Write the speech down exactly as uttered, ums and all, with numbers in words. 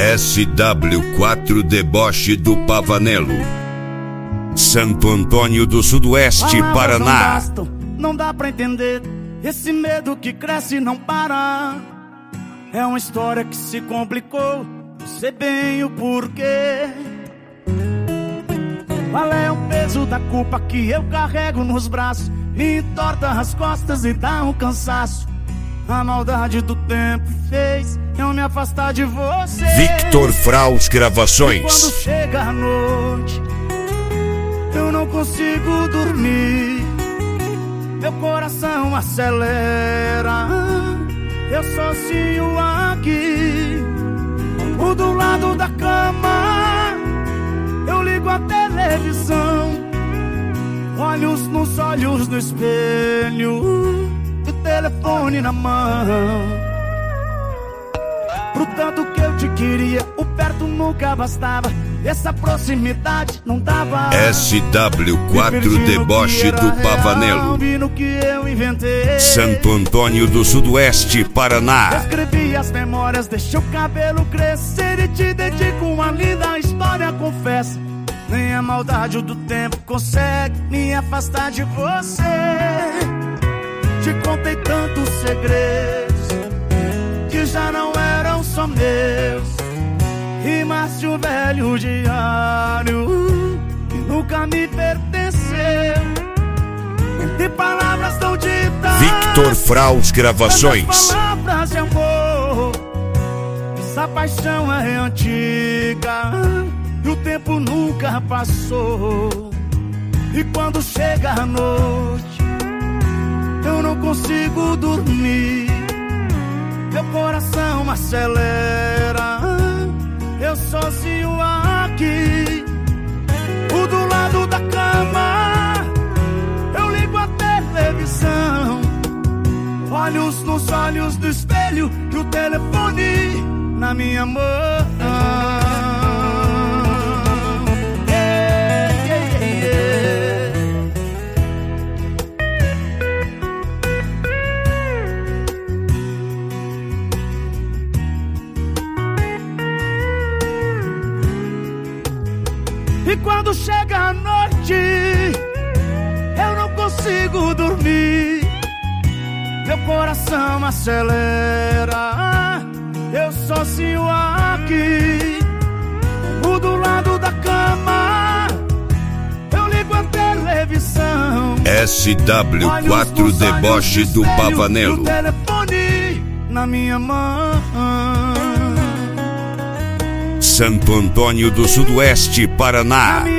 S W quatro Deboche do Pavanelo, Santo Antônio do Sudoeste, Palavras Paraná. Não bastam, não dá pra entender. Esse medo que cresce e não para. É uma história que se complicou. Não sei bem o porquê. Qual é o peso da culpa que eu carrego nos braços? Me entorta as costas e dá um cansaço. A maldade do tempo fez eu me afastar de você. Victor Fraus Gravações. E quando chega a noite, eu não consigo dormir. Meu coração acelera. Eu sozinho aqui, do lado da cama, eu ligo a televisão, olhos nos olhos do espelho, o telefone na mão. Pro tanto que eu te queria, o perto nunca bastava. Essa proximidade não dava. S W quatro Deboche do Pavanelo, que eu inventei. Santo Antônio do Sudoeste, Paraná. Escrevi as memórias, deixei o cabelo crescer e te dedico uma linda história, confesso. Nem a maldade do tempo consegue me afastar de você. Te contei tantos segredos que já não eram só meus. Rimas de um velho diário que nunca me pertenceu. Entre palavras tão ditas, Victor Fraus Gravações. palavras de amor. Essa paixão é antiga e o tempo nunca passou. E quando chega a noite, eu não consigo dormir. Meu coração acelera. Eu sozinho aqui, o do lado da cama, eu ligo a televisão, olhos nos olhos do espelho e o telefone na minha mão. Yeah, yeah, yeah. E quando chega a noite, eu não consigo dormir. Meu coração acelera. Eu sozinho aqui, o do lado da cama, eu ligo a televisão. S W quatro Deboche do Pavanelo, o telefone na minha mão. Santo Antônio do Sudoeste, Paraná.